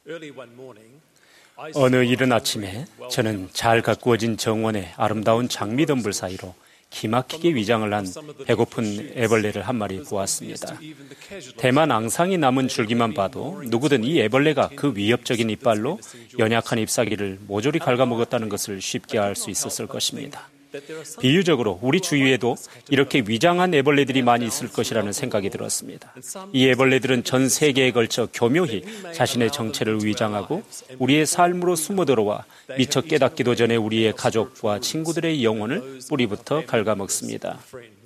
어느 이른 아침에 저는 잘 가꾸어진 정원의 아름다운 장미덤불 사이로 기막히게 위장을 한 배고픈 애벌레를 한 마리 보았습니다. 대만 앙상이 남은 줄기만 봐도 누구든 이 애벌레가 그 위협적인 이빨로 연약한 잎사귀를 모조리 갉아먹었다는 것을 쉽게 알 수 있었을 것입니다. 비유적으로 우리 주위에도 이렇게 위장한 애벌레들이 많이 있을 것이라는 생각이 들었습니다. 이 애벌레들은 전 세계에 걸쳐 교묘히 자신의 정체를 위장하고 우리의 삶으로 숨어들어와 미처 깨닫기도 전에 우리의 가족과 친구들의 영혼을 뿌리부터 갉아먹습니다.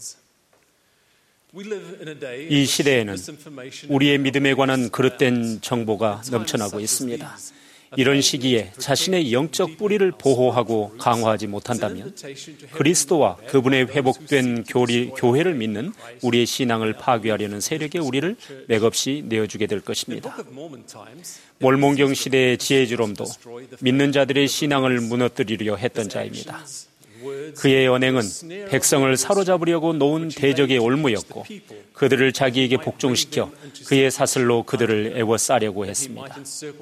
이 시대에는 우리의 믿음에 관한 그릇된 정보가 넘쳐나고 있습니다. 이런 시기에 자신의 영적 뿌리를 보호하고 강화하지 못한다면 그리스도와 그분의 회복된 교회를 믿는 우리의 신앙을 파괴하려는 세력에 우리를 맥없이 내어주게 될 것입니다. 몰몬경 시대의 지혜주롬도 믿는 자들의 신앙을 무너뜨리려 했던 자입니다. 그의 언행은 백성을 사로잡으려고 놓은 대적의 올무였고 그들을 자기에게 복종시켜 그의 사슬로 그들을 애워싸려고 했습니다.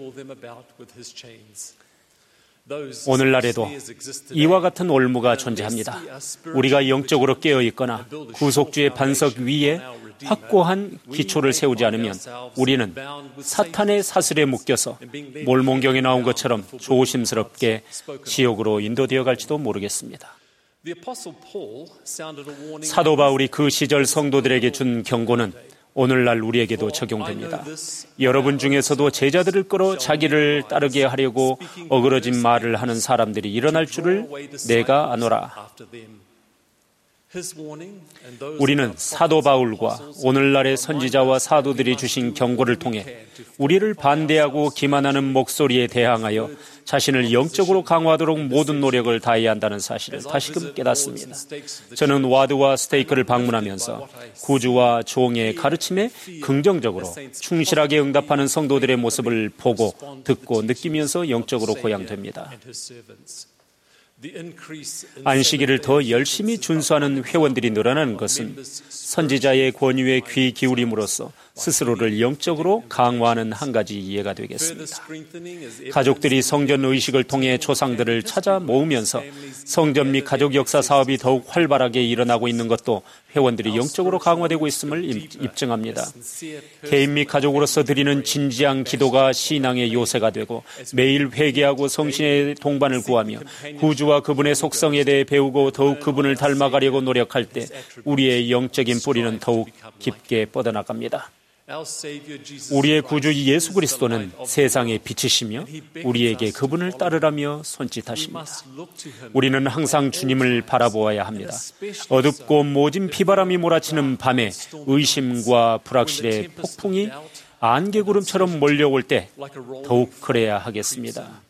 오늘날에도 이와 같은 올무가 존재합니다. 우리가 영적으로 깨어있거나 구속주의 반석 위에 확고한 기초를 세우지 않으면 우리는 사탄의 사슬에 묶여서 몰몬경에 나온 것처럼 조심스럽게 지옥으로 인도되어 갈지도 모르겠습니다. 사도 바울이 그 시절 성도들에게 준 경고는 오늘날 우리에게도 적용됩니다. 여러분 중에서도 제자들을 끌어 자기를 따르게 하려고 어그러진 말을 하는 사람들이 일어날 줄을 내가 아노라. 우리는 사도 바울과 오늘날의 선지자와 사도들이 주신 경고를 통해 우리를 반대하고 기만하는 목소리에 대항하여 자신을 영적으로 강화하도록 모든 노력을 다해야 한다는 사실을 다시금 깨닫습니다. 저는 와드와 스테이크를 방문하면서 구주와 종의 가르침에 긍정적으로 충실하게 응답하는 성도들의 모습을 보고 듣고 느끼면서 영적으로 고양됩니다. 안식일을 더 열심히 준수하는 회원들이 늘어나는 것은 선지자의 권유에 귀 기울임으로써 스스로를 영적으로 강화하는 한 가지 이해가 되겠습니다. 가족들이 성전 의식을 통해 조상들을 찾아 모으면서 성전 및 가족 역사 사업이 더욱 활발하게 일어나고 있는 것도 회원들이 영적으로 강화되고 있음을 입증합니다. 개인 및 가족으로서 드리는 진지한 기도가 신앙의 요새가 되고 매일 회개하고 성신의 동반을 구하며 구주와 그분의 속성에 대해 배우고 더욱 그분을 닮아가려고 노력할 때 우리의 영적인 뿌리는 더욱 깊게 뻗어나갑니다. 우리의 구주 예수 그리스도는 세상의 빛이시며 우리에게 그분을 따르라며 손짓하십니다. 우리는 항상 주님을 바라보아야 합니다. 어둡고 모진 비바람이 몰아치는 밤에 의심과 불확실의 폭풍이 안개구름처럼 몰려올 때 더욱 그래야 하겠습니다.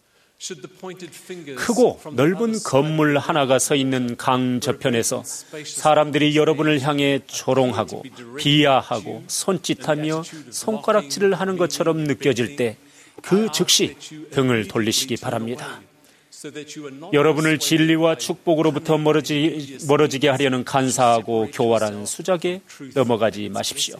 크고 넓은 건물 하나가 서 있는 강 저편에서 사람들이 여러분을 향해 조롱하고 비하하고 손짓하며 손가락질을 하는 것처럼 느껴질 때 그 즉시 등을 돌리시기 바랍니다. 여러분을 진리와 축복으로부터 멀어지게 하려는 간사하고 교활한 수작에 넘어가지 마십시오.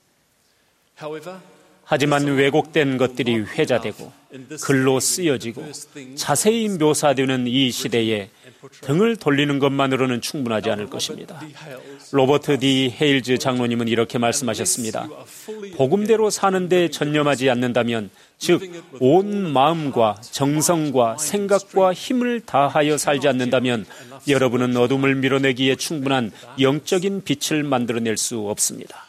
하지만 왜곡된 것들이 회자되고 글로 쓰여지고 자세히 묘사되는 이 시대에 등을 돌리는 것만으로는 충분하지 않을 것입니다. 로버트 D. 헤일즈 장로님은 이렇게 말씀하셨습니다. 복음대로 사는데 전념하지 않는다면 즉 온 마음과 정성과 생각과 힘을 다하여 살지 않는다면 여러분은 어둠을 밀어내기에 충분한 영적인 빛을 만들어낼 수 없습니다.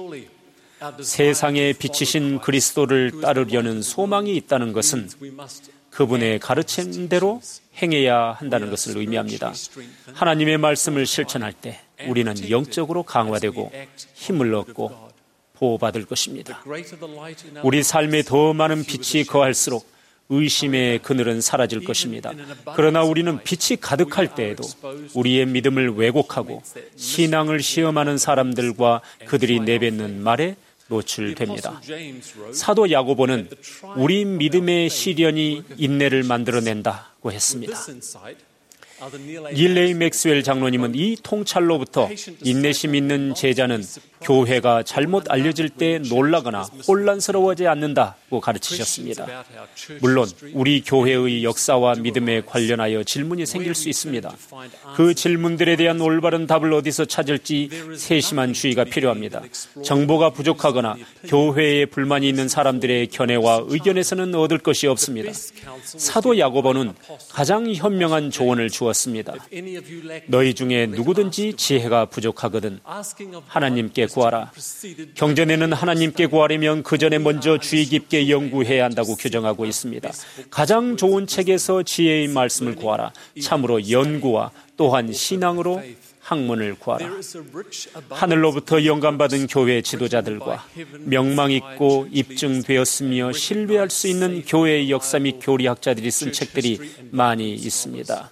세상에 비치신 그리스도를 따르려는 소망이 있다는 것은 그분의 가르침대로 행해야 한다는 것을 의미합니다. 하나님의 말씀을 실천할 때 우리는 영적으로 강화되고 힘을 얻고 보호받을 것입니다. 우리 삶에 더 많은 빛이 거할수록 의심의 그늘은 사라질 것입니다. 그러나 우리는 빛이 가득할 때에도 우리의 믿음을 왜곡하고 신앙을 시험하는 사람들과 그들이 내뱉는 말에 노출됩니다. 사도 야고보는 우리 믿음의 시련이 인내를 만들어낸다고 했습니다. 닐레이 맥스웰 장로님은 이 통찰로부터 인내심 있는 제자는 교회가 잘못 알려질 때 놀라거나 혼란스러워하지 않는다고 가르치셨습니다. 물론 우리 교회의 역사와 믿음에 관련하여 질문이 생길 수 있습니다. 그 질문들에 대한 올바른 답을 어디서 찾을지 세심한 주의가 필요합니다. 정보가 부족하거나 교회에 불만이 있는 사람들의 견해와 의견에서는 얻을 것이 없습니다. 사도 야고보는 가장 현명한 조언을 주었습니다. 너희 중에 누구든지 지혜가 부족하거든 하나님께 구하라. 경전에는 하나님께 구하려면 그 전에 먼저 주의 깊게 연구해야 한다고 규정하고 있습니다. 가장 좋은 책에서 지혜의 말씀을 구하라. 참으로 연구와 또한 신앙으로 학문을 구하라. 하늘로부터 영감받은 교회 지도자들과 명망있고 입증되었으며 신뢰할 수 있는 교회의 역사 및 교리학자들이 쓴 책들이 많이 있습니다.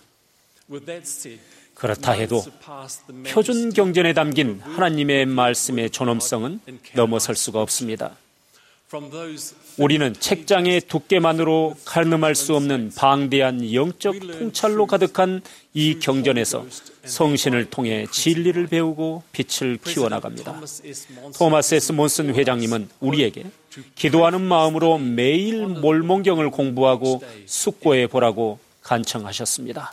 그렇다 해도 표준 경전에 담긴 하나님의 말씀의 존엄성은 넘어설 수가 없습니다. 우리는 책장의 두께만으로 가늠할 수 없는 방대한 영적 통찰로 가득한 이 경전에서 성신을 통해 진리를 배우고 빛을 키워나갑니다. 토마스 S. 몬슨 회장님은 우리에게 기도하는 마음으로 매일 몰몬경을 공부하고 숙고해 보라고 간청하셨습니다.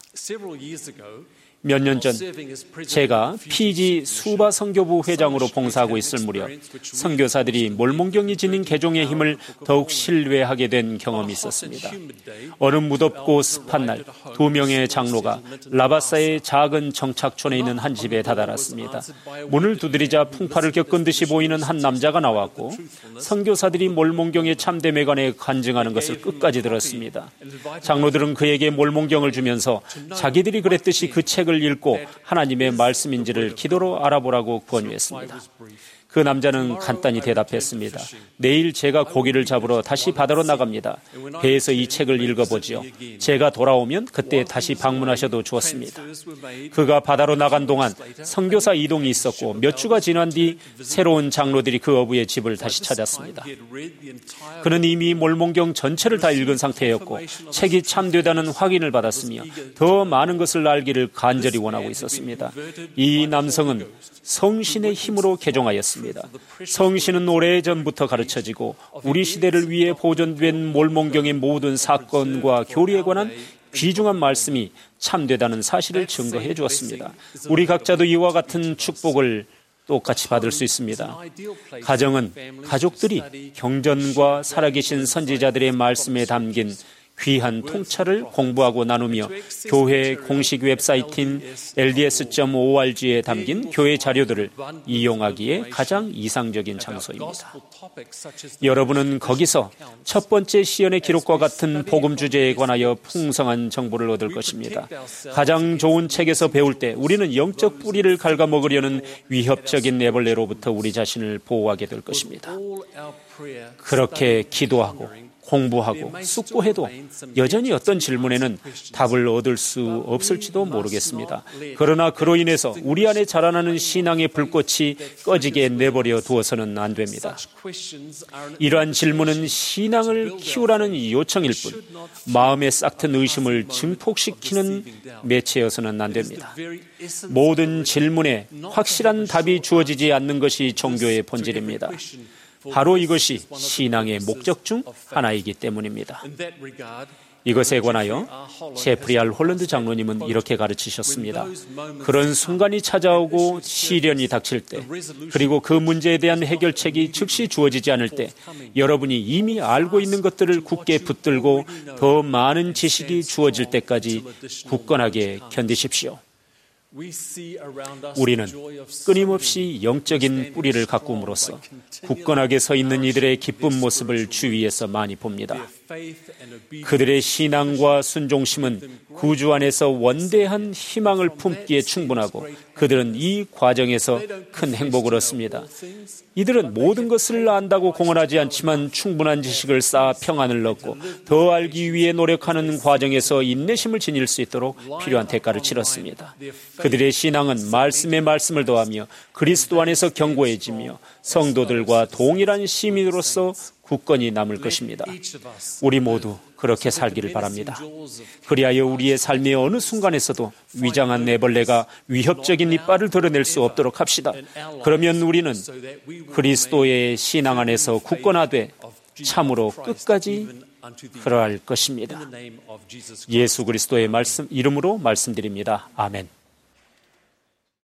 몇 년 전 제가 피지 수바 선교부 회장으로 봉사하고 있을 무렵 선교사들이 몰몬경이 지닌 개종의 힘을 더욱 신뢰하게 된 경험이 있었습니다. 어느 무덥고 습한 날 2명의 장로가 라바사의 작은 정착촌에 있는 한 집에 다다랐습니다. 문을 두드리자 풍파를 겪은 듯이 보이는 한 남자가 나왔고 선교사들이 몰몬경의 참됨에 관해 간증하는 것을 끝까지 들었습니다. 장로들은 그에게 몰몬경을 주면서 자기들이 그랬듯이 그 책을 읽고 하나님의 말씀인지를 기도로 알아보라고 권유했습니다. 그 남자는 간단히 대답했습니다. 내일 제가 고기를 잡으러 다시 바다로 나갑니다. 배에서 이 책을 읽어보지요. 제가 돌아오면 그때 다시 방문하셔도 좋습니다. 그가 바다로 나간 동안 선교사 이동이 있었고 몇 주가 지난 뒤 새로운 장로들이 그 어부의 집을 다시 찾았습니다. 그는 이미 몰몬경 전체를 다 읽은 상태였고 책이 참되다는 확인을 받았으며 더 많은 것을 알기를 간절히 원하고 있었습니다. 이 남성은 성신의 힘으로 개종하였습니다. 성신은 오래전부터 가르쳐지고 우리 시대를 위해 보존된 몰몬경의 모든 사건과 교리에 관한 귀중한 말씀이 참되다는 사실을 증거해 주었습니다. 우리 각자도 이와 같은 축복을 똑같이 받을 수 있습니다. 가정은 가족들이 경전과 살아계신 선지자들의 말씀에 담긴 귀한 통찰을 공부하고 나누며 교회 공식 웹사이트인 lds.org에 담긴 교회 자료들을 이용하기에 가장 이상적인 장소입니다. 여러분은 거기서 첫 번째 시연의 기록과 같은 복음 주제에 관하여 풍성한 정보를 얻을 것입니다. 가장 좋은 책에서 배울 때 우리는 영적 뿌리를 갉아먹으려는 위협적인 애벌레로부터 우리 자신을 보호하게 될 것입니다. 그렇게 기도하고 공부하고 숙고해도 여전히 어떤 질문에는 답을 얻을 수 없을지도 모르겠습니다. 그러나 그로 인해서 우리 안에 자라나는 신앙의 불꽃이 꺼지게 내버려 두어서는 안 됩니다. 이러한 질문은 신앙을 키우라는 요청일 뿐 마음에 싹튼 의심을 증폭시키는 매체여서는 안 됩니다. 모든 질문에 확실한 답이 주어지지 않는 것이 종교의 본질입니다. 바로 이것이 신앙의 목적 중 하나이기 때문입니다. 이것에 관하여 제프리 알 홀랜드 장로님은 이렇게 가르치셨습니다. 그런 순간이 찾아오고 시련이 닥칠 때, 그리고 그 문제에 대한 해결책이 즉시 주어지지 않을 때, 여러분이 이미 알고 있는 것들을 굳게 붙들고 더 많은 지식이 주어질 때까지 굳건하게 견디십시오. 우리는 끊임없이 영적인 뿌리를 가꿈으로써 굳건하게 서 있는 이들의 기쁜 모습을 주위에서 많이 봅니다. 그들의 신앙과 순종심은 구주 안에서 원대한 희망을 품기에 충분하고 그들은 이 과정에서 큰 행복을 얻습니다. 이들은 모든 것을 안다고 공언하지 않지만 충분한 지식을 쌓아 평안을 얻고 더 알기 위해 노력하는 과정에서 인내심을 지닐 수 있도록 필요한 대가를 치렀습니다. 그들의 신앙은 말씀에 말씀을 더하며 그리스도 안에서 견고해지며 성도들과 동일한 시민으로서 굳건히 남을 것입니다. 우리 모두 그렇게 살기를 바랍니다. 그리하여 우리의 삶의 어느 순간에서도 위장한 내벌레가 위협적인 이빨을 드러낼 수 없도록 합시다. 그러면 우리는 그리스도의 신앙 안에서 굳건하되 참으로 끝까지 그러할 것입니다. 예수 그리스도의 이름으로 말씀드립니다. 아멘.